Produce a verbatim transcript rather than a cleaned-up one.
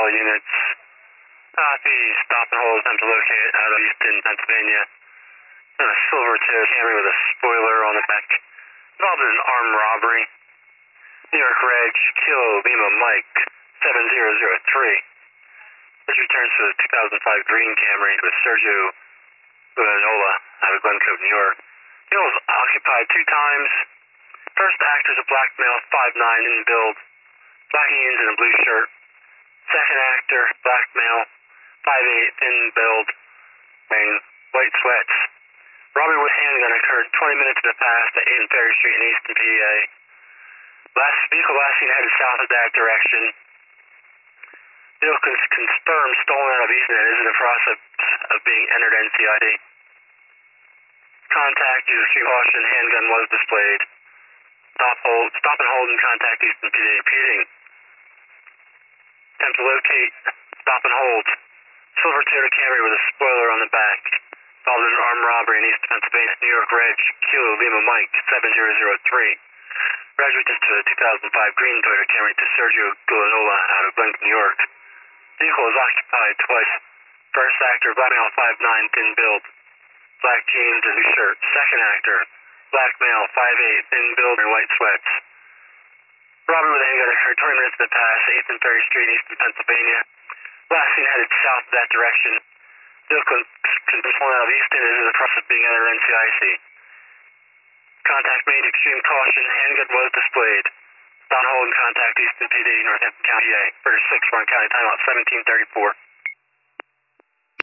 all units. Copy, stop and hold, attempt to locate out of Easton, Pennsylvania. And a silver tail Camry with a spoiler on the back. Involved in an armed robbery. New York Reg, Kilo Lima Mike, seven zero zero three. This returns to the two thousand five green Camry with Sergio Villanola out of Glencoe, New York. He was occupied two times. First actor's a black male, five nine in build, black jeans and a blue shirt. Second actor, black male, five eight in build, wearing white sweats. Robbery with handgun occurred twenty minutes in the past at eighth and Ferry Street in Easton, P A. Last vehicle last seen headed south of that direction. Vehicle confirmed stolen out of Easton and is in the process of being entered N C I D. Contact, use extreme caution, handgun was displayed. Stop, hold, stop and hold and contact Easton P D. Repeating. Attempt to locate, stop and hold. Silver Toyota Camry with a spoiler on the back. Involved in an armed robbery in East Pennsylvania, New York Reg, Kilo Lima Mike, seven zero zero three. Registered to the two thousand five green Toyota Camry to Sergio Villanola out of Glencoe, New York. Vehicle is occupied twice. First actor, black male, five nine, thin build, black jeans and blue shirt. Second actor, black male, five eight, thin build and white sweats. Robbery with a handgun occurred twenty minutes in the past, eighth and Ferry Street, Easton, Pennsylvania. Last seen headed south of that direction. Vehicle control out of Easton is in the process of being entered N C I C. Contact made, extreme caution, handgun was displayed. Stop and hold and contact Easton P D, Northampton County, P A. British six, Warren County, timeout seventeen thirty-four.